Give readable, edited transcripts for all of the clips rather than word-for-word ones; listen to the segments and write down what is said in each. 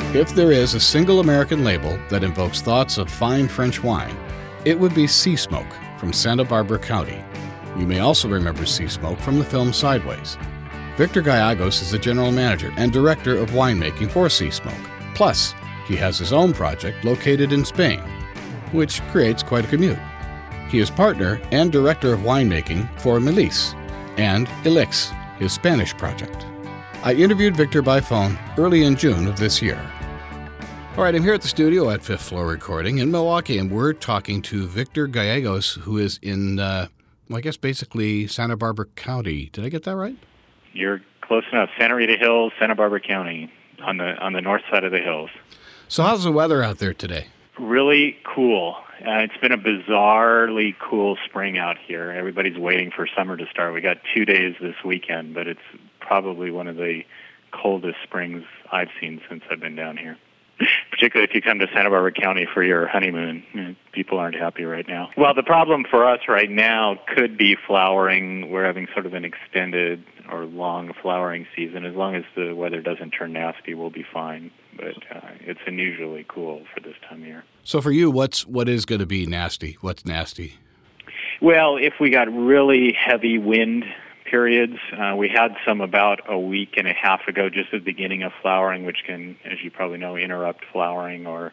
If there is a single American label that invokes thoughts of fine French wine, it would be Sea Smoke from Santa Barbara County. You may also remember Sea Smoke from the film Sideways. Victor Gallegos is the general manager and director of winemaking for Sea Smoke. Plus, he has his own project located in Spain, which creates quite a commute. He is partner and director of winemaking for Melis and Elix, his Spanish project. I interviewed Victor by phone early in June of this year. All right, I'm here at the studio at Fifth Floor Recording in Milwaukee, and we're talking to Victor Gallegos, who is in, basically Santa Barbara County. Did I get that right? You're close enough. Santa Rita Hills, Santa Barbara County, on the north side of the hills. So how's the weather out there today? Really cool. It's been a bizarrely cool spring out here. Everybody's waiting for summer to start. We got 2 days this weekend, but it's probably one of the coldest springs I've seen since I've been down here. Particularly if you come to Santa Barbara County for your honeymoon. People aren't happy right now. Well, the problem for us right now could be flowering. We're having sort of an extended or long flowering season. As long as the weather doesn't turn nasty, we'll be fine. But it's unusually cool for this time of year. So for you, what is going to be nasty? What's nasty? Well, if we got really heavy wind periods. We had some about a week and a half ago, just at the beginning of flowering, which can, as you probably know, interrupt flowering or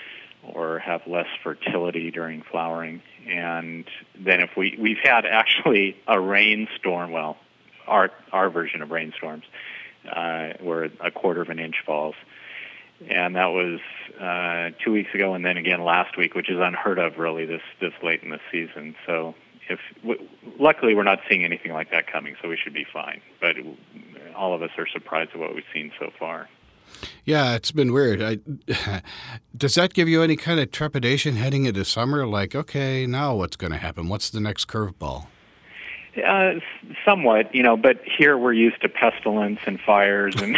have less fertility during flowering. And then if we've had actually a rainstorm, well, our version of rainstorms, where a quarter of an inch falls. And that was 2 weeks ago, and then again last week, which is unheard of really this late in the season. So luckily, we're not seeing anything like that coming, so we should be fine. But all of us are surprised at what we've seen so far. Yeah, it's been weird. Does that give you any kind of trepidation heading into summer? Like, okay, now what's going to happen? What's the next curveball? Somewhat, but here we're used to pestilence and fires and,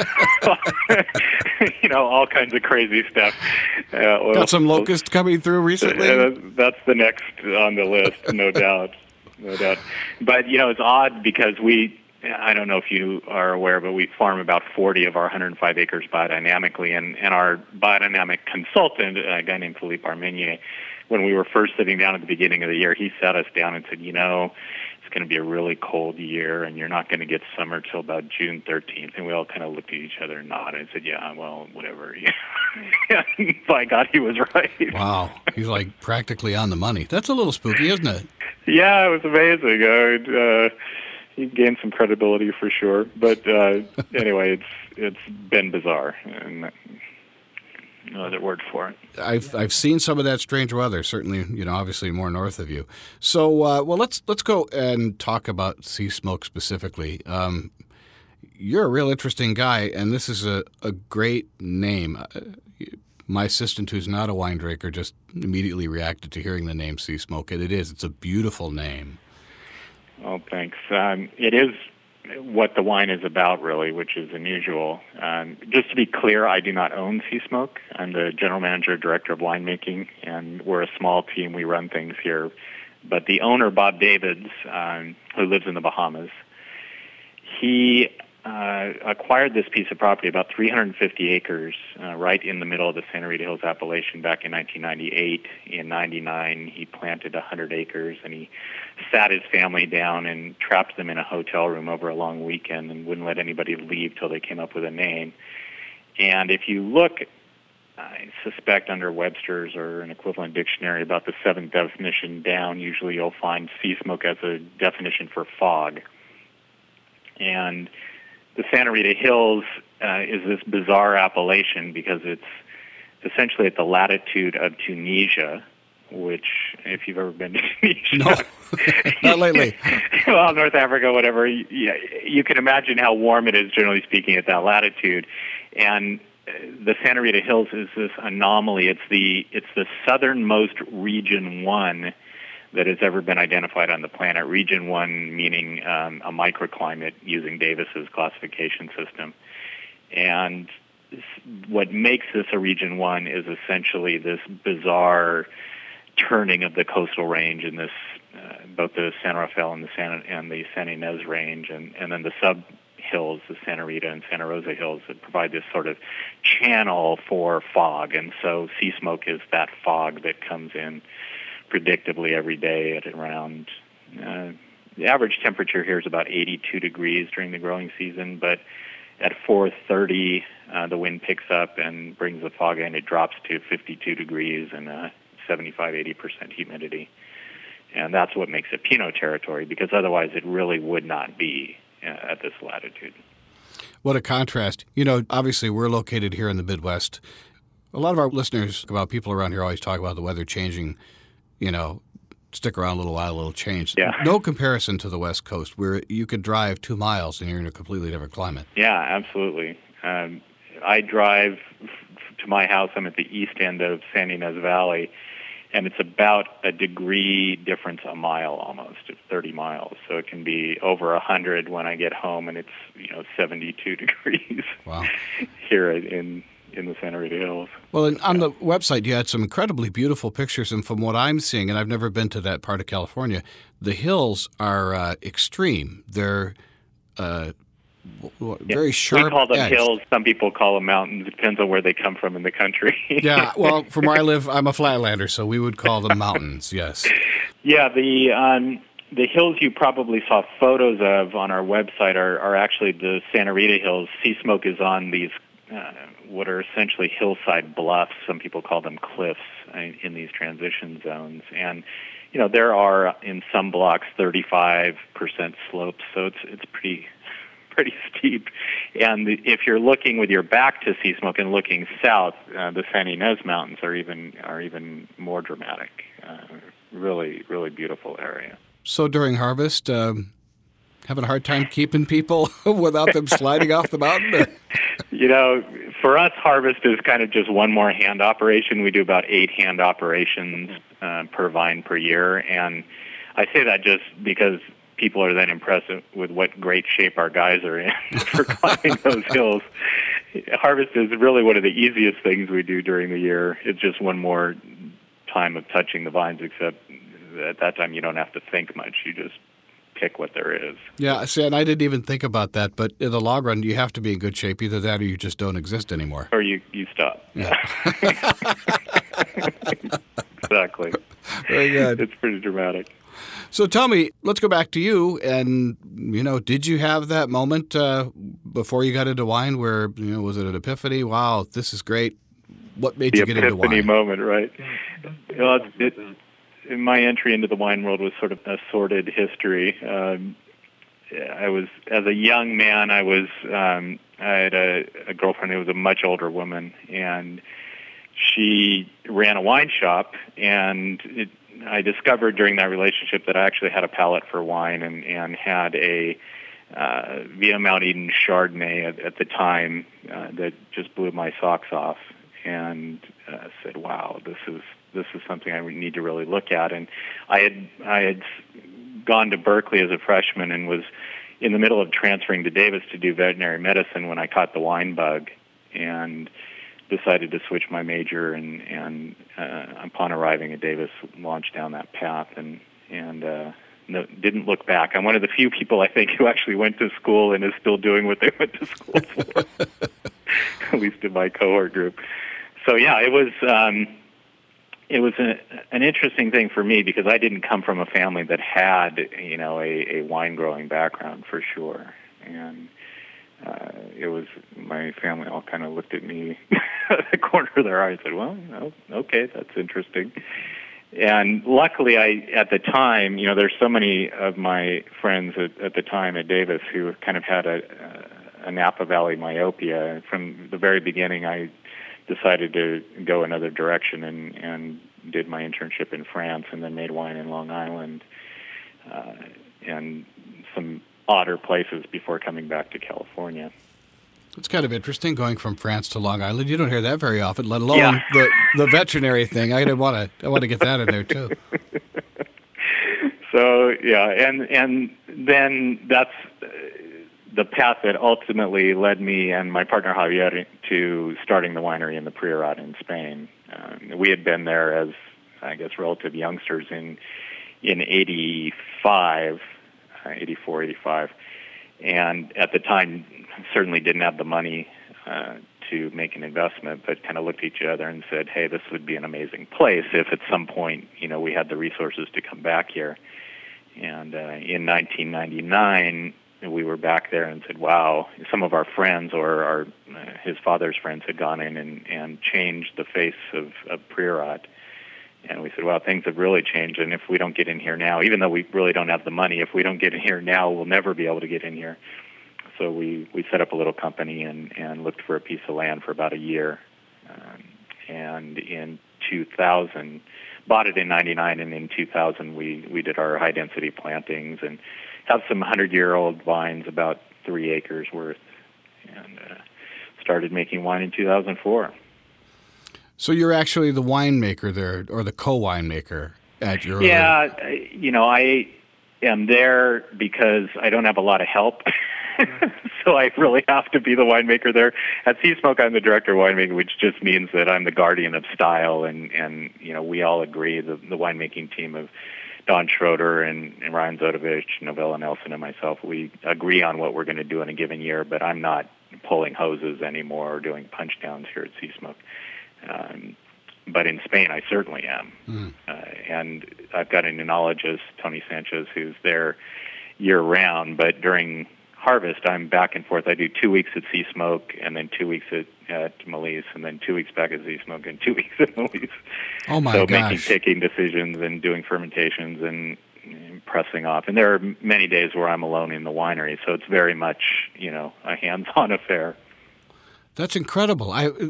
all kinds of crazy stuff. Got some locusts coming through recently? That's the next on the list, no doubt. No doubt. But, it's odd because I don't know if you are aware, but we farm about 40 of our 105 acres biodynamically, and our biodynamic consultant, a guy named Philippe Armenier, when we were first sitting down at the beginning of the year, he sat us down and said, it's going to be a really cold year, and you're not going to get summer till about June 13th. And we all kind of looked at each other and nodded and said, yeah, well, whatever. By God, he was right. Wow. He's like practically on the money. That's a little spooky, isn't it? Yeah, it was amazing. He gained some credibility for sure. But anyway, it's been bizarre. And no other word for it. I've seen some of that strange weather. Certainly, obviously more north of you. So, let's go and talk about Sea Smoke specifically. You're a real interesting guy, and this is a great name. My assistant, who's not a wine drinker, just immediately reacted to hearing the name Sea Smoke, and it's a beautiful name. Oh, thanks. It is what the wine is about, really, which is unusual. Just to be clear, I do not own Sea Smoke. I'm the general manager, director of winemaking, and we're a small team. We run things here. But the owner, Bob Davids, who lives in the Bahamas, he acquired this piece of property, about 350 acres, right in the middle of the Santa Rita Hills appellation back in 1998. In 99, he planted 100 acres, and he sat his family down and trapped them in a hotel room over a long weekend and wouldn't let anybody leave till they came up with a name. And if you look, I suspect under Webster's or an equivalent dictionary, about the seventh definition down, usually you'll find Sea Smoke as a definition for fog. And the Santa Rita Hills is this bizarre appellation because it's essentially at the latitude of Tunisia, which, if you've ever been to Tunisia... No, not lately. Well, North Africa, whatever, you can imagine how warm it is, generally speaking, at that latitude. And the Santa Rita Hills is this anomaly. It's the southernmost Region 1 that has ever been identified on the planet. Region 1 meaning a microclimate using Davis's classification system. And what makes this a Region 1 is essentially this bizarre turning of the coastal range in this, both the San Rafael and the Santa Ynez range, and then the hills, the Santa Rita and Santa Rosa hills, that provide this sort of channel for fog. And so sea smoke is that fog that comes in predictably every day at around, the average temperature here is about 82 degrees during the growing season, but at 4:30, the wind picks up and brings the fog in. It drops to 52 degrees and 75-80% humidity. And that's what makes it Pinot territory, because otherwise it really would not be at this latitude. What a contrast. You know, obviously we're located here in the Midwest. A lot of our listeners, about people around here, always talk about the weather changing, you know, stick around a little while, it'll change. Yeah. No comparison to the West Coast, where you could drive 2 miles and you're in a completely different climate. Yeah, absolutely. I drive to my house. I'm at the east end of San Ynez Valley, and it's about a degree difference a mile almost, 30 miles. So it can be over 100 when I get home, and it's 72 degrees. Wow. Here in the Santa Rita Hills. Well, and on the website, you had some incredibly beautiful pictures, and from what I'm seeing, and I've never been to that part of California, the hills are extreme. They're very sharp. We call them edged. hills. Some people call them mountains. It depends on where they come from in the country. Yeah, well, from where I live, I'm a flatlander, so we would call them mountains, yes. Yeah, the hills you probably saw photos of on our website are actually the Santa Rita Hills. Sea smoke is on these what are essentially hillside bluffs. Some people call them cliffs in these transition zones. And, there are in some blocks 35% slopes, so it's pretty steep. And if you're looking with your back to sea smoke and looking south, the San Ynez Mountains are even more dramatic. Really, really beautiful area. So during harvest, having a hard time keeping people without them sliding off the mountain? For us, harvest is kind of just one more hand operation. We do about 8 hand operations per vine per year. And I say that just because people are then impressed with what great shape our guys are in for climbing those hills. Harvest is really one of the easiest things we do during the year. It's just one more time of touching the vines, except at that time you don't have to think much. You just pick what there is. Yeah, see, and I didn't even think about that, but in the long run, you have to be in good shape. Either that or you just don't exist anymore. Or you stop. Yeah. Exactly. Very good. It's pretty dramatic. So tell me, let's go back to you, and, did you have that moment before you got into wine where, was it an epiphany? Wow, this is great. What made you get into wine? The epiphany moment, right? My entry into the wine world was sort of a sordid history. I was, as a young man, I had a girlfriend who was a much older woman, and she ran a wine shop, and I discovered during that relationship that I actually had a palate for wine and had a Via Mount Eden Chardonnay at the time that just blew my socks off, and said, "Wow, this is something I need to really look at." And I had gone to Berkeley as a freshman and was in the middle of transferring to Davis to do veterinary medicine when I caught the wine bug, and decided to switch my major, and upon arriving at Davis, launched down that path and didn't look back. I'm one of the few people, I think, who actually went to school and is still doing what they went to school for, at least in my cohort group. So yeah, it was an interesting thing for me because I didn't come from a family that had a wine growing background for sure, and it was my family all kind of looked at me at the corner of their eye and said, "Well, okay, that's interesting." And luckily, at the time, there's so many of my friends at the time at Davis who kind of had a Napa Valley myopia. From the very beginning, I decided to go another direction and did my internship in France and then made wine in Long Island and some odder places before coming back to California. It's kind of interesting going from France to Long Island. You don't hear that very often, let alone the veterinary thing. I want to get that in there too. So yeah, and then that's the path that ultimately led me and my partner Javier to starting the winery in the Priorat in Spain. We had been there as, I guess, relative youngsters in 84, 85. and at the time certainly didn't have the money to make an investment, but kind of looked at each other and said, hey, this would be an amazing place if at some point, we had the resources to come back here. And in 1999, we were back there and said, wow, some of our friends or his father's friends had gone in and changed the face of Priorat. And we said, well, things have really changed, and if we don't get in here now, even though we really don't have the money, if we don't get in here now, we'll never be able to get in here. So we set up a little company and looked for a piece of land for about a year. And in 2000, bought it in 99, and in 2000 we did our high-density plantings and have some 100-year-old vines, about 3 acres worth, and started making wine in 2004. So you're actually the winemaker there, or the co-winemaker at your... Yeah, I am there because I don't have a lot of help. So I really have to be the winemaker there. At Seasmoke, I'm the director of winemaking, which just means that I'm the guardian of style, and we all agree, the winemaking team of Don Schroeder and Ryan Zodovich, Novella Nelson, and myself, we agree on what we're going to do in a given year, but I'm not pulling hoses anymore or doing punch downs here at Seasmoke. But in Spain, I certainly am. And I've got an enologist, Tony Sanchez, who's there year-round, but during harvest, I'm back and forth. I do 2 weeks at Seasmoke, and then 2 weeks at Malice, and then 2 weeks back at Seasmoke, and 2 weeks at Malice. Oh, my gosh. So gosh. taking decisions and doing fermentations and pressing off. And there are many days where I'm alone in the winery, so it's very much, a hands-on affair. That's incredible.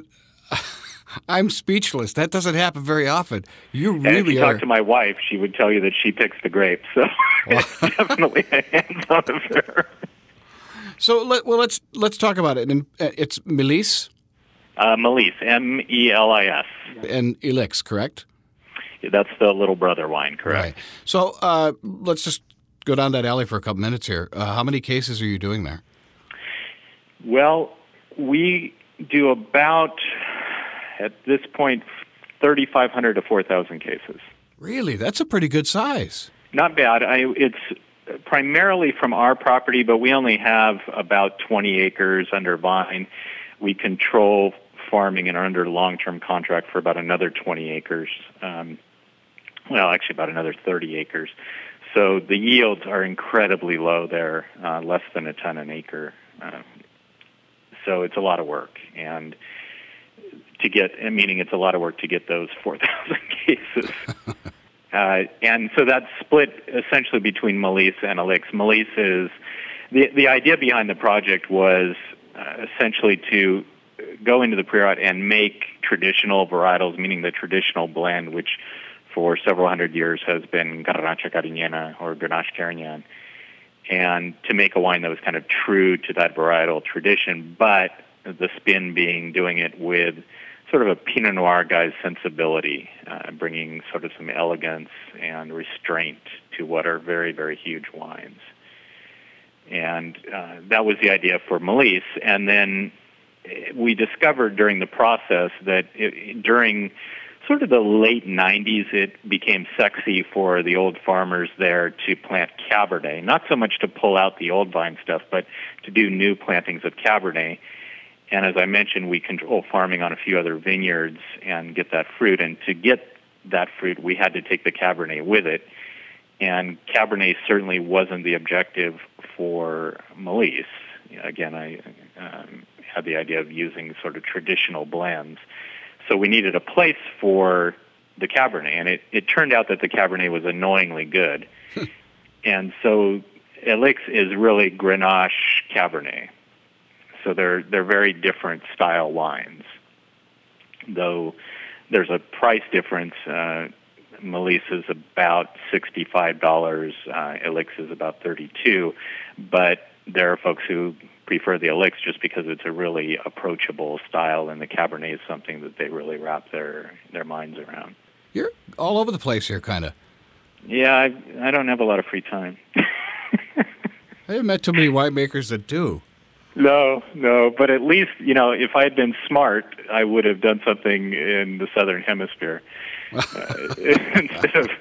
I'm speechless. That doesn't happen very often. You really and if you talk to my wife, she would tell you that she picks the grapes. So it's definitely a hands-on affair. So let's talk about it. It's Malice? Malice, Melis. And Elix, correct? That's the little brother wine, correct. Right. So let's just go down that alley for a couple minutes here. How many cases are you doing there? Well, we do about, at this point, 3,500 to 4,000 cases. Really? That's a pretty good size. Not bad. It's primarily from our property, but we only have about 20 acres under vine. We control farming and are under long-term contract for about another 20 acres. Actually about another 30 acres. So the yields are incredibly low there, less than a ton an acre. So it's a lot of work. And it's a lot of work to get those 4,000 cases. And so that's split essentially between Malice and Elix. Malice is, the idea behind the project was essentially to go into the Priorat and make traditional varietals, meaning the traditional blend, which for several hundred years has been Garnacha Cariñena or Grenache Carignan, and to make a wine that was kind of true to that varietal tradition, but the spin being doing it with sort of a Pinot Noir guy's sensibility, bringing sort of some elegance and restraint to what are very, very huge wines. And that was the idea for Malice. And then we discovered during the process that during sort of the late 90s, it became sexy for the old farmers there to plant Cabernet, not so much to pull out the old vine stuff, but to do new plantings of Cabernet. And as I mentioned, we control farming on a few other vineyards and get that fruit. And to get that fruit, we had to take the Cabernet with it. And Cabernet certainly wasn't the objective for Malice. Again, I had the idea of using sort of traditional blends. So we needed a place for the Cabernet. And it turned out that the Cabernet was annoyingly good. And so Elix is really Grenache Cabernet. So they're very different style wines. Though there's a price difference. Malice is about $65. Elix is about $32. But there are folks who prefer the Elix just because it's a really approachable style, and the Cabernet is something that they really wrap their minds around. You're all over the place here, kind of. Yeah, I don't have a lot of free time. I haven't met too many winemakers that do. No, but at least, if I had been smart, I would have done something in the Southern Hemisphere instead of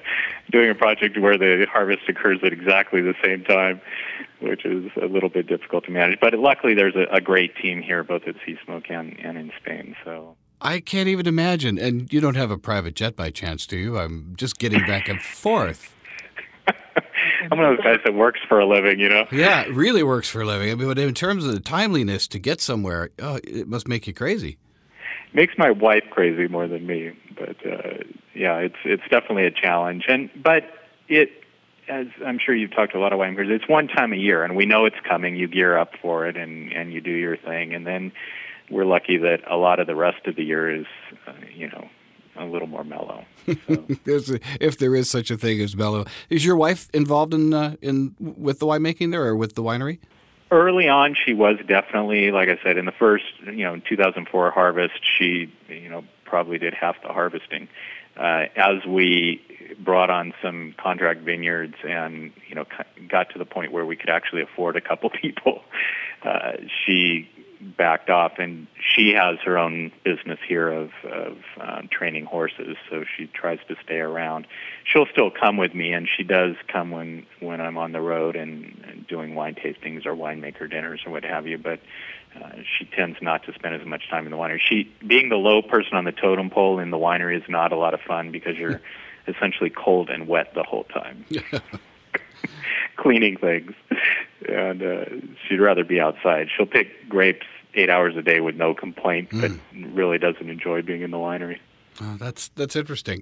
doing a project where the harvest occurs at exactly the same time, which is a little bit difficult to manage. But luckily, there's a great team here, both at Sea Smoke and in Spain. So I can't even imagine. And you don't have a private jet by chance, do you? I'm just getting back and forth. I'm one of those guys that works for a living, you know? Yeah, it really works for a living. I mean, but in terms of the timeliness to get somewhere, it must make you crazy. Makes my wife crazy more than me, but yeah, it's definitely a challenge. But as I'm sure you've talked to a lot of winemakers, it's one time a year, and we know it's coming. You gear up for it, and you do your thing, and then we're lucky that a lot of the rest of the year is, a little more mellow. So. If there is such a thing as mellow, is your wife involved in with the winemaking there or with the winery? Early on, she was definitely, like I said, in the first, 2004 harvest, she, probably did half the harvesting. As we brought on some contract vineyards and, got to the point where we could actually afford a couple people, she backed off, and she has her own business here of training horses, so she tries to stay around. She'll still come with me, and she does come when I'm on the road and doing wine tastings or winemaker dinners or what have you, but she tends not to spend as much time in the winery. She, being the low person on the totem pole in the winery, is not a lot of fun because you're essentially cold and wet the whole time. Cleaning things, and she'd rather be outside. She'll pick grapes 8 hours a day with no complaint, but really doesn't enjoy being in the winery. That's interesting.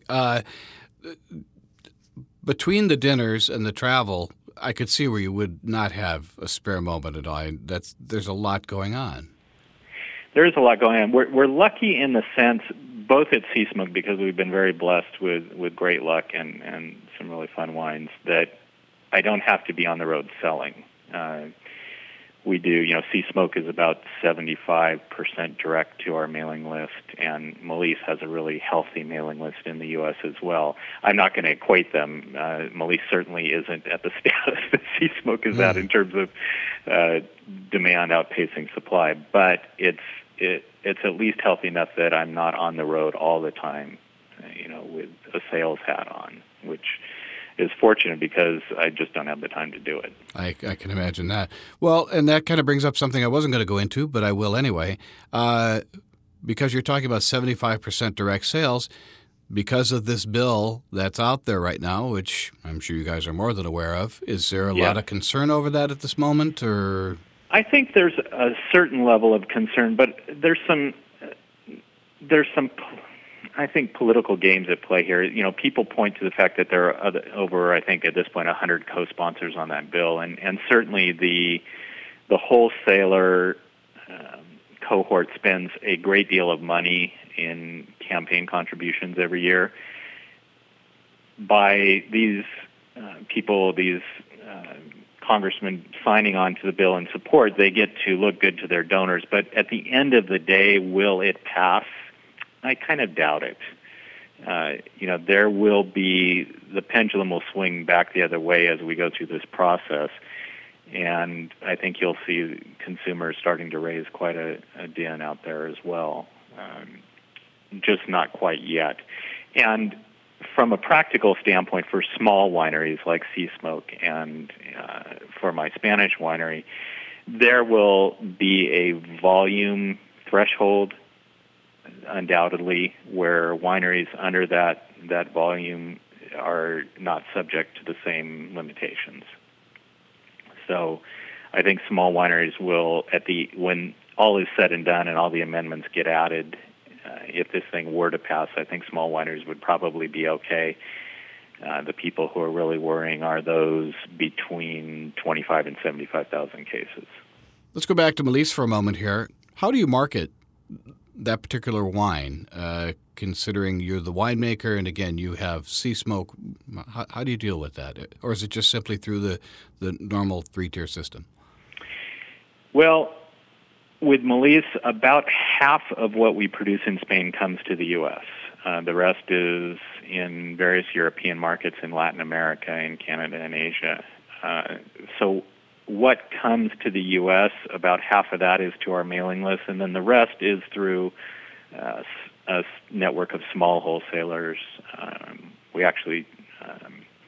Between the dinners and the travel, I could see where you would not have a spare moment at all. There's a lot going on. There is a lot going on. We're lucky in the sense, both at Sea Smoke, because we've been very blessed with great luck and some really fun wines, that I don't have to be on the road selling. We do, Sea Smoke is about 75% direct to our mailing list, and Malice has a really healthy mailing list in the U.S. as well. I'm not going to equate them. Malice certainly isn't at the status that Sea Smoke is at in terms of demand outpacing supply, but it's at least healthy enough that I'm not on the road all the time, with a sales hat on, which is fortunate because I just don't have the time to do it. I can imagine that. Well, and that kind of brings up something I wasn't going to go into, but I will anyway. Because you're talking about 75% direct sales, because of this bill that's out there right now, which I'm sure you guys are more than aware of, is there a lot of concern over that at this moment? Or I think there's a certain level of concern, but there's some I think political games at play here. People point to the fact that there are over, I think at this point, 100 co-sponsors on that bill, and certainly the wholesaler cohort spends a great deal of money in campaign contributions every year. By these people, these congressmen signing on to the bill in support, they get to look good to their donors. But at the end of the day, will it pass? I kind of doubt it. There will be, the pendulum will swing back the other way as we go through this process, and I think you'll see consumers starting to raise quite a din out there as well, just not quite yet. And from a practical standpoint, for small wineries like Sea Smoke and for my Spanish winery, there will be a volume threshold, undoubtedly, where wineries under that volume are not subject to the same limitations. So I think small wineries will, when all is said and done and all the amendments get added, if this thing were to pass, I think small wineries would probably be okay. The people who are really worrying are those between 25 and 75,000 cases. Let's go back to Malice for a moment here. How do you market that particular wine, considering you're the winemaker and, again, you have Sea Smoke? How do you deal with that? Or is it just simply through the normal three-tier system? Well, with Malice, about half of what we produce in Spain comes to the U.S. The rest is in various European markets, in Latin America, in Canada, and Asia. So what comes to the U.S., about half of that is to our mailing list, and then the rest is through a network of small wholesalers. We actually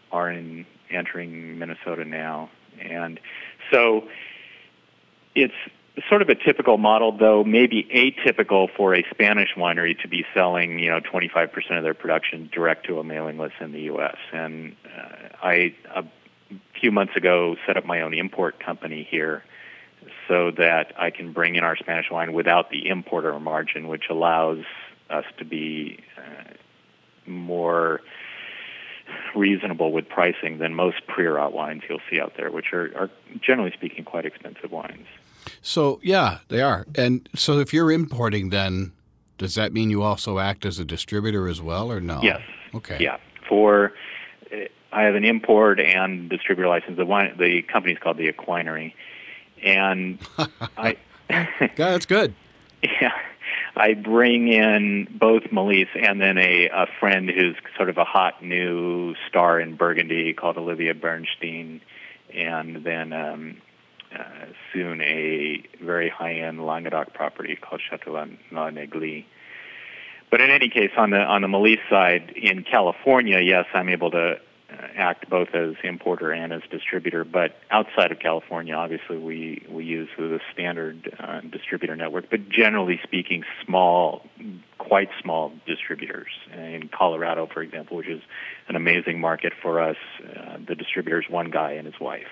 are entering Minnesota now. And so it's sort of a typical model, though maybe atypical for a Spanish winery to be selling, 25% of their production direct to a mailing list in the U.S. And I, a few months ago, set up my own import company here so that I can bring in our Spanish wine without the importer margin, which allows us to be more reasonable with pricing than most Priorat wines you'll see out there, which are generally speaking quite expensive wines. So, yeah, they are. And so if you're importing, then does that mean you also act as a distributor as well, or no? Yes. Okay. Yeah. I have an import and distributor license. The company's called the Equinery. And That's good. Yeah. I bring in both Melisse and then a friend who's sort of a hot new star in Burgundy called Olivia Bernstein, and then soon a very high-end Languedoc property called Chateau La Neglie. But in any case, on the Melisse side, in California, yes, I'm able to act both as importer and as distributor. But outside of California, obviously, we use the standard distributor network. But generally speaking, quite small distributors. In Colorado, for example, which is an amazing market for us, the distributor is one guy and his wife.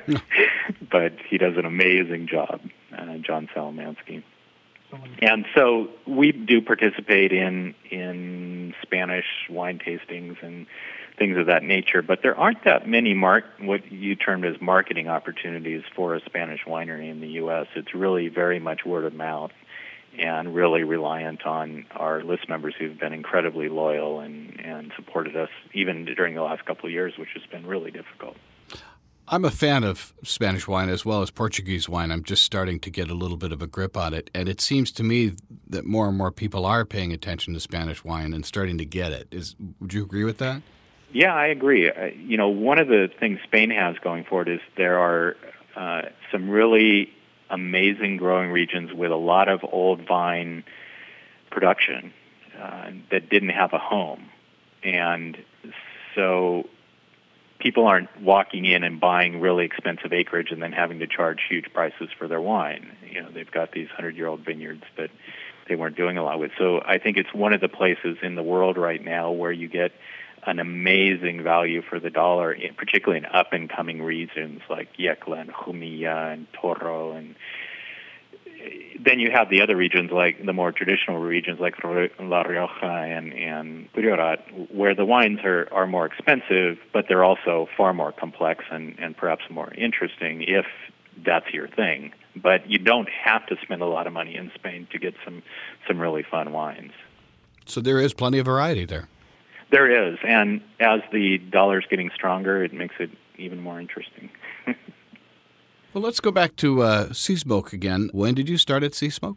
But he does an amazing job, John Salamansky. And so we do participate in Spanish wine tastings and things of that nature, but there aren't that many what you termed as marketing opportunities for a Spanish winery in the U.S. It's really very much word of mouth and really reliant on our list members who've been incredibly loyal and supported us even during the last couple of years, which has been really difficult. I'm a fan of Spanish wine as well as Portuguese wine. I'm just starting to get a little bit of a grip on it. And it seems to me that more and more people are paying attention to Spanish wine and starting to get it. Would you agree with that? Yeah, I agree. One of the things Spain has going for it is there are some really amazing growing regions with a lot of old vine production that didn't have a home. And so people aren't walking in and buying really expensive acreage and then having to charge huge prices for their wine. They've got these 100-year-old vineyards that they weren't doing a lot with. So I think it's one of the places in the world right now where you get an amazing value for the dollar, particularly in up-and-coming regions like Yecla and Jumilla and Toro. And then you have the other regions, like the more traditional regions like La Rioja and Priorat, where the wines are more expensive, but they're also far more complex and perhaps more interesting if that's your thing. But you don't have to spend a lot of money in Spain to get some really fun wines. So there is plenty of variety there. There is, and as the dollar's getting stronger, it makes it even more interesting. Well, let's go back to Seasmoke again. When did you start at Seasmoke?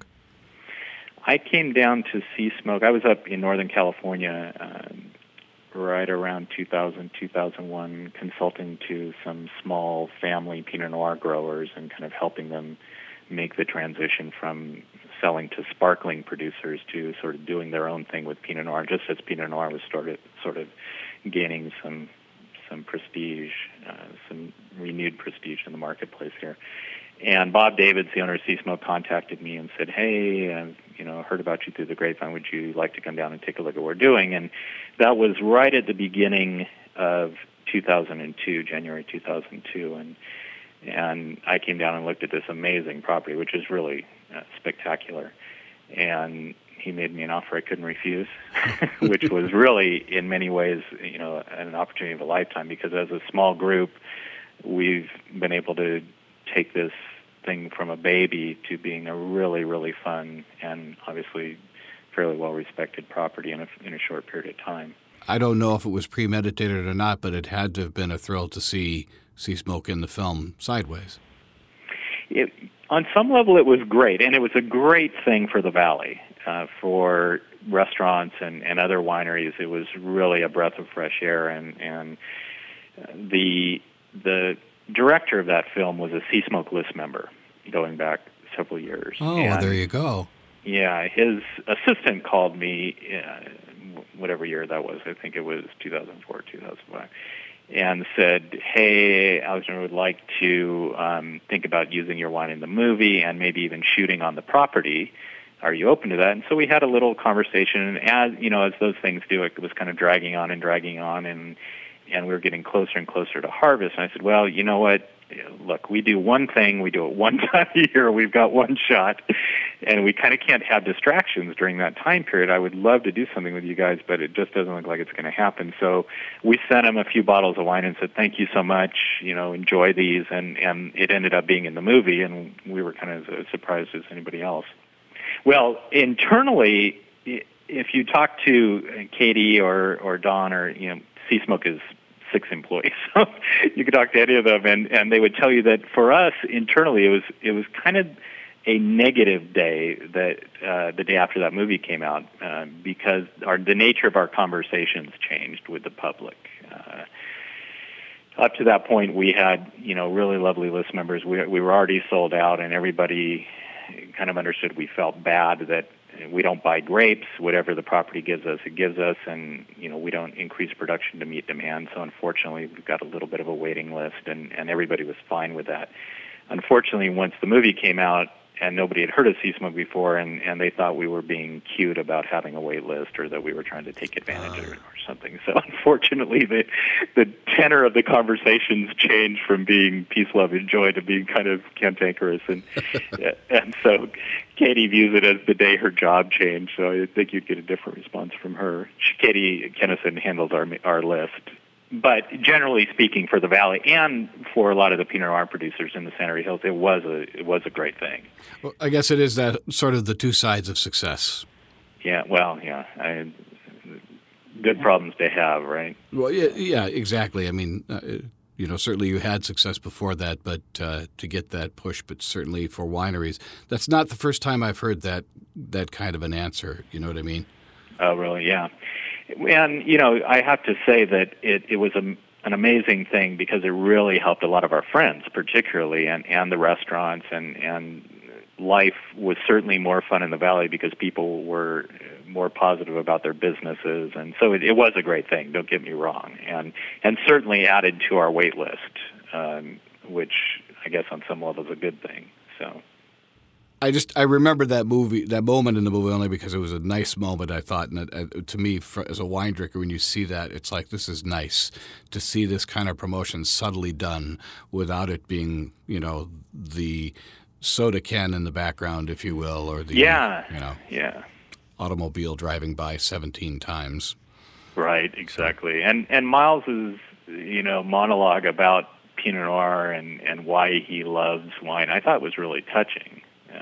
I came down to Seasmoke. I was up in Northern California right around 2000, 2001, consulting to some small family Pinot Noir growers and kind of helping them make the transition from selling to sparkling producers to sort of doing their own thing with Pinot Noir, just as Pinot Noir was sort of gaining some prestige, some renewed prestige in the marketplace here. And Bob Davids, the owner of Seasmoke, contacted me and said, "Hey, heard about you through the grapevine. Would you like to come down and take a look at what we're doing?" And that was right at the beginning of 2002, January 2002, and I came down and looked at this amazing property, which is really spectacular. And he made me an offer I couldn't refuse, which was really, in many ways, an opportunity of a lifetime, because as a small group, we've been able to take this thing from a baby to being a really, really fun and obviously fairly well-respected property in a short period of time. I don't know if it was premeditated or not, but it had to have been a thrill to see Seasmoke in the film Sideways. On some level, it was great, and it was a great thing for the Valley. For restaurants and other wineries, it was really a breath of fresh air, and the director of that film was a Seasmoke list member going back several years. Oh, and there you go. Yeah, his assistant called me, whatever year that was. I think it was 2004, 2005. and said, hey, Alexander would like to think about using your wine in the movie and maybe even shooting on the property. Are you open to that? And so we had a little conversation, and as those things do, it was kind of dragging on, and we were getting closer and closer to harvest. And I said, well, you know what? Look, we do one thing, we do it one time a year, we've got one shot, and we kind of can't have distractions during that time period. I would love to do something with you guys, but it just doesn't look like it's going to happen. So we sent him a few bottles of wine and said, thank you so much, enjoy these, and it ended up being in the movie, and we were kind of as surprised as anybody else. Well, internally, if you talk to Katie or Don or, Sea Smoke is 6 employees. So you could talk to any of them, and they would tell you that for us internally, it was kind of a negative day that the day after that movie came out because the nature of our conversations changed with the public. Up to that point, we had really lovely list members. We were already sold out, and everybody kind of understood we felt bad that we don't buy grapes. Whatever the property gives us, it gives us, and we don't increase production to meet demand. So unfortunately, we've got a little bit of a waiting list, and everybody was fine with that. Unfortunately, once the movie came out and nobody had heard of Sea Smoke before, and they thought we were being cute about having a wait list or that we were trying to take advantage of it or something. So unfortunately, the tenor of the conversations changed from being peace, love, and joy to being kind of cantankerous. And so Katie views it as the day her job changed, so I think you'd get a different response from her. Katie Kennison handles our list. But generally speaking, for the Valley and for a lot of the Pinot Noir producers in the Santa Rita Hills, it was a great thing. Well, I guess it is that sort of the two sides of success. Yeah, well, yeah. Good problems to have, right? Well, yeah, exactly. I mean, certainly you had success before that, but to get that push, but certainly for wineries, that's not the first time I've heard that kind of an answer. You know what I mean? Oh, really? Yeah. And, I have to say that it was an amazing thing because it really helped a lot of our friends, particularly, and the restaurants, and life was certainly more fun in the Valley because people were more positive about their businesses. And so it was a great thing, don't get me wrong, and certainly added to our wait list, which I guess on some level is a good thing. So. I remember that moment in the movie only because it was a nice moment, I thought. And to me, as a wine drinker, when you see that, it's like, this is nice to see this kind of promotion subtly done without it being, the soda can in the background, if you will, or the automobile driving by 17 times. Right, exactly. And Miles's, monologue about Pinot Noir and why he loves wine, I thought was really touching.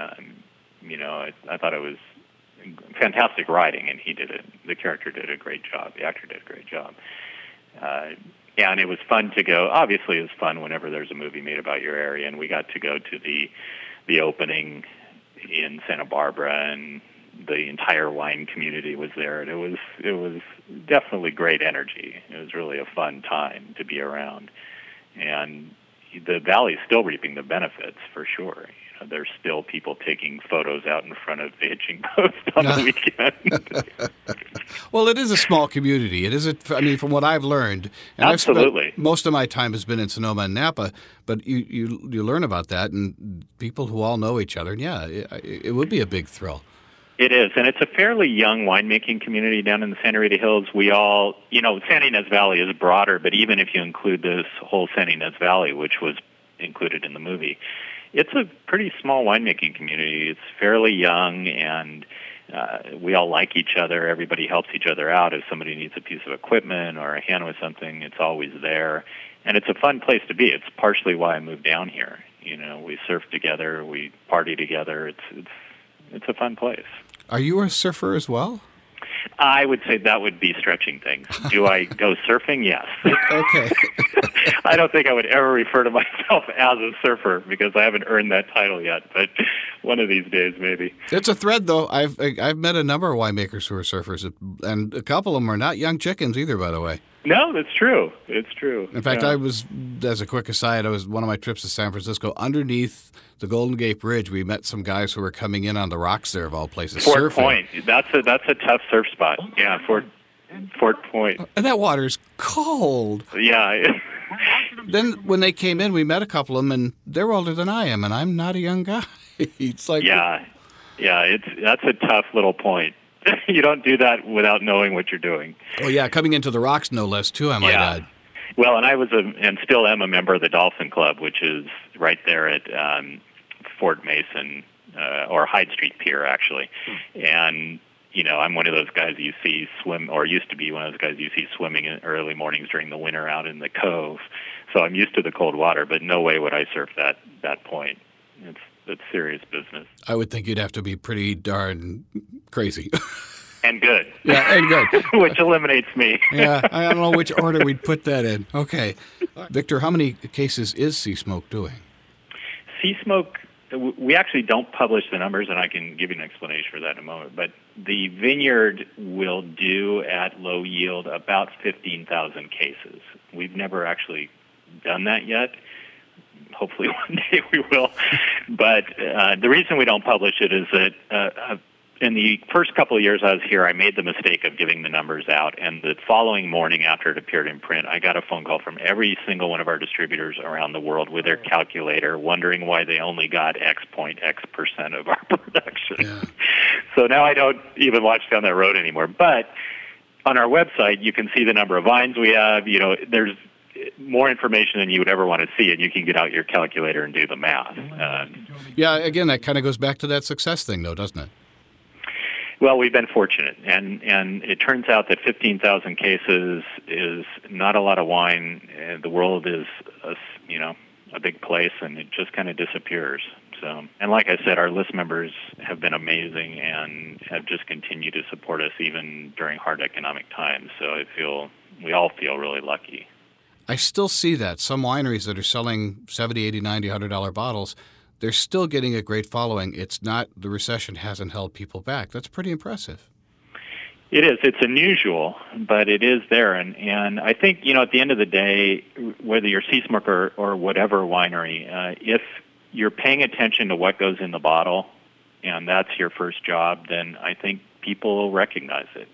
I thought it was fantastic writing, and the character did a great job. The actor did a great job. And it was fun to go. Obviously, it was fun whenever there's a movie made about your area, and we got to go to the opening in Santa Barbara, and the entire wine community was there, and it was definitely great energy. It was really a fun time to be around, and the Valley is still reaping the benefits for sure. There's still people taking photos out in front of the hitching post on the weekend. Well, it is a small community. It is. From what I've learned, and absolutely, most of my time has been in Sonoma and Napa. But you learn about that, and people who all know each other. And yeah, it would be a big thrill. It is, and it's a fairly young winemaking community down in the Santa Rita Hills. We all, Santa Ynez Valley is broader, but even if you include this whole Santa Ynez Valley, which was included in the movie, it's a pretty small winemaking community. It's fairly young, and we all like each other. Everybody helps each other out. If somebody needs a piece of equipment or a hand with something, it's always there. And it's a fun place to be. It's partially why I moved down here. We surf together, we party together. It's a fun place. Are you a surfer as well? I would say that would be stretching things. Do I go surfing? Yes. Okay. I don't think I would ever refer to myself as a surfer because I haven't earned that title yet, but one of these days maybe. It's a thread, though. I've met a number of winemakers who are surfers, and a couple of them are not young chickens either, by the way. No, that's true. It's true. In fact, I was, as a quick aside, one of my trips to San Francisco, underneath the Golden Gate Bridge, we met some guys who were coming in on the rocks there, of all places, Fort surfing. Point. That's a tough surf spot. Yeah, Fort Point. And that water's cold. Yeah. Then when they came in, we met a couple of them, and they're older than I am, and I'm not a young guy. It's like... Yeah, that's a tough little point. You don't do that without knowing what you're doing. Oh, yeah, coming into the rocks, no less, too, I might add. Well, and I was and still am a member of the Dolphin Club, which is right there at Fort Mason, or Hyde Street Pier, actually. And, I'm one of those guys you see swim, or used to be one of those guys you see swimming in early mornings during the winter out in the cove. So I'm used to the cold water, but no way would I surf that point. It's serious business. I would think you'd have to be pretty darn crazy. And good. Yeah, and good. Which eliminates me. Yeah, I don't know which order we'd put that in. Okay. Victor, how many cases is Sea Smoke doing? Sea Smoke, we actually don't publish the numbers, and I can give you an explanation for that in a moment. But the vineyard will do at low yield about 15,000 cases. We've never actually done that yet. Hopefully one day we will. But the reason we don't publish it is that in the first couple of years I was here, I made the mistake of giving the numbers out, and the following morning after it appeared in print, I got a phone call from every single one of our distributors around the world with their calculator, wondering why they only got X% of our production. Yeah. So now I don't even watch down that road anymore. But on our website, you can see the number of vines we have. There's more information than you would ever want to see, and you can get out your calculator and do the math. Yeah, again, that kind of goes back to that success thing, though, doesn't it? Well, we've been fortunate, and it turns out that 15,000 cases is not a lot of wine. The world is, a big place, and it just kind of disappears. So, and like I said, our list members have been amazing and have just continued to support us even during hard economic times. So we all feel really lucky. I still see that. Some wineries that are selling $70, $80, $90, $100 bottles, they're still getting a great following. It's not, the recession hasn't held people back. That's pretty impressive. It is. It's unusual, but it is there. And I think, at the end of the day, whether you're Sea Smoke or whatever winery, if you're paying attention to what goes in the bottle, and that's your first job, then I think people will recognize it.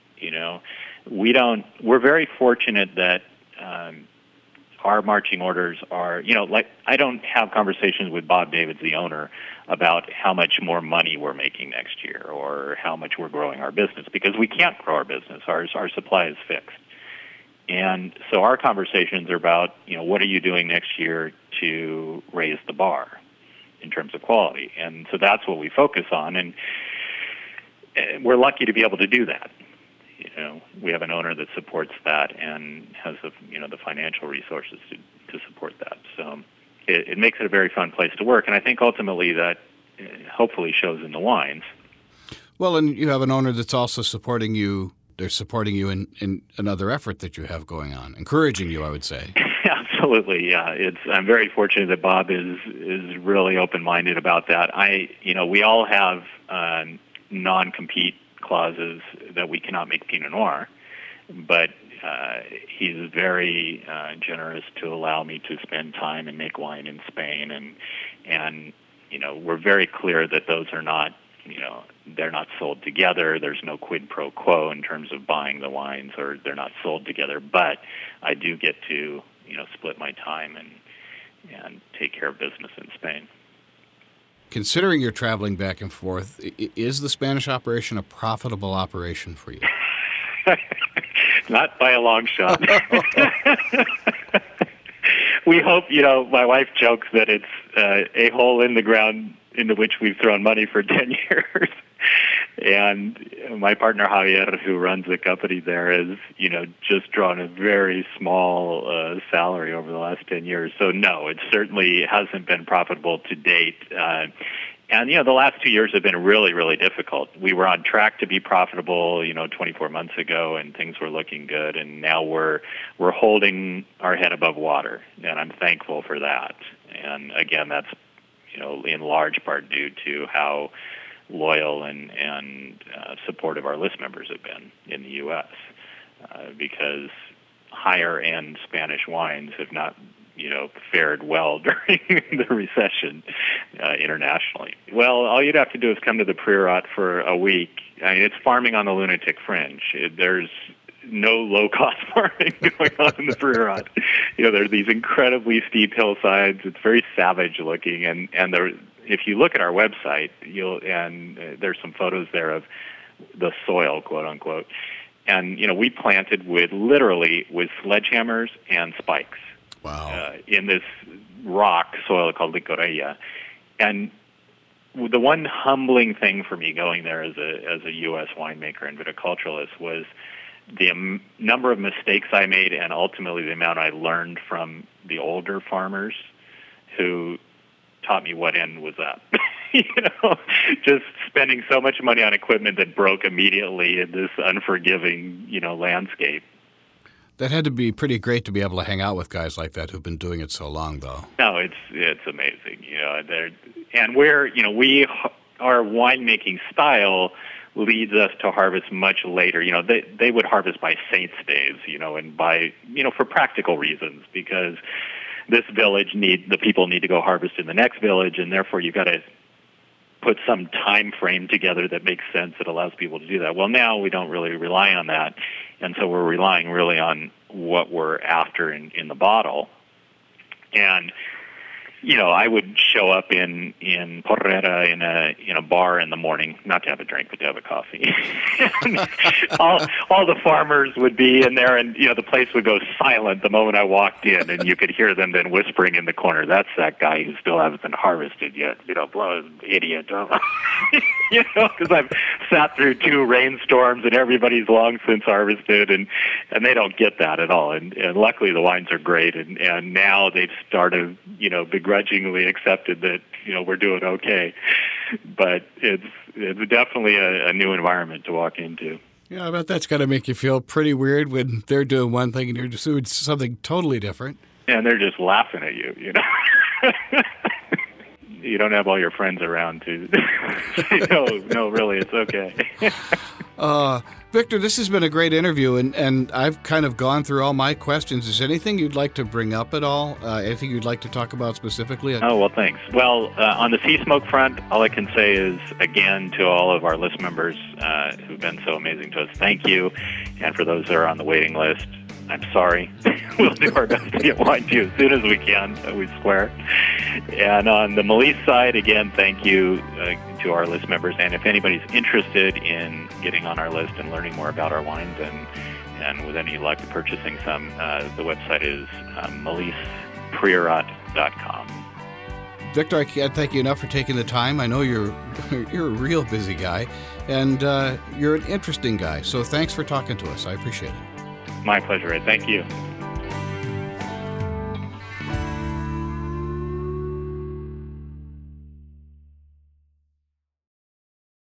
We're very fortunate that our marching orders are, I don't have conversations with Bob Davids, the owner, about how much more money we're making next year or how much we're growing our business, because we can't grow our business. Our supply is fixed. And so our conversations are about, what are you doing next year to raise the bar in terms of quality? And so that's what we focus on, and we're lucky to be able to do that. We have an owner that supports that and has the financial resources to support that. So it makes it a very fun place to work, and I think ultimately that hopefully shows in the wines. Well, and you have an owner that's also supporting you. They're supporting you in another effort that you have going on, encouraging you, I would say. Absolutely, yeah. I'm very fortunate that Bob is really open-minded about that. We all have non-compete clauses that we cannot make Pinot Noir, but he's very generous to allow me to spend time and make wine in Spain, and we're very clear that those are not, they're not sold together. There's no quid pro quo in terms of buying the wines, or they're not sold together, but I do get to split my time and take care of business in Spain. Considering you're traveling back and forth, is the Spanish operation a profitable operation for you? Not by a long shot. We hope, my wife jokes that it's a hole in the ground into which we've thrown money for 10 years. And my partner Javier, who runs the company there, has, just drawn a very small salary over the last 10 years. So no, it certainly hasn't been profitable to date. And, the last 2 years have been really, really difficult. We were on track to be profitable, 24 months ago, and things were looking good. And now we're holding our head above water, and I'm thankful for that. And again, that's, in large part due to how loyal and supportive our list members have been in the U.S. Because higher-end Spanish wines have not, fared well during the recession internationally. Well, all you'd have to do is come to the Priorat for a week. I mean, it's farming on the lunatic fringe. There's no low-cost farming going on in the Priorat. There are these incredibly steep hillsides. It's very savage looking, and if you look at our website, there's some photos there of the soil, quote unquote. And we planted literally with sledgehammers and spikes. Wow. In this rock soil called Licoreia. And the one humbling thing for me going there as a U.S. winemaker and viticulturalist was the number of mistakes I made, and ultimately the amount I learned from the older farmers who taught me what end was up. Just spending so much money on equipment that broke immediately in this unforgiving, landscape. That had to be pretty great to be able to hang out with guys like that who've been doing it so long, though. No, it's amazing. And our winemaking style leads us to harvest much later. They would harvest by Saints' days, and by for practical reasons, because this village the people need to go harvest in the next village, and therefore you've got to put some time frame together that makes sense, that allows people to do that. Well, now we don't really rely on that, and so we're relying really on what we're after in the bottle. And I would show up in Porrera in a bar in the morning, not to have a drink, but to have a coffee. all the farmers would be in there, and the place would go silent the moment I walked in, and you could hear them then whispering in the corner, "That's that guy who still hasn't been harvested yet. Blow, idiot." Because I've sat through 2 rainstorms and everybody's long since harvested, and they don't get that at all. And luckily the wines are great, and now they've started, begrudgingly accepted that we're doing okay, but it's definitely a new environment to walk into. Yeah, I bet that's got to make you feel pretty weird when they're doing one thing and you're just doing something totally different. And they're just laughing at you. You don't have all your friends around to say, no, really, it's okay. Victor, this has been a great interview, and I've kind of gone through all my questions. Is there anything you'd like to bring up at all? Anything you'd like to talk about specifically? Oh, well, thanks. Well, on the Sea Smoke front, all I can say is, again, to all of our list members who've been so amazing to us, thank you. And for those that are on the waiting list, I'm sorry. We'll do our best to get wine to you as soon as we can, we swear. And on the Malice side, again, thank you to our list members. And if anybody's interested in getting on our list and learning more about our wines and with any luck purchasing some, the website is malicepriorat.com. Victor, I can't thank you enough for taking the time. I know you're a real busy guy, and you're an interesting guy. So thanks for talking to us. I appreciate it. My pleasure, Ed. Thank you.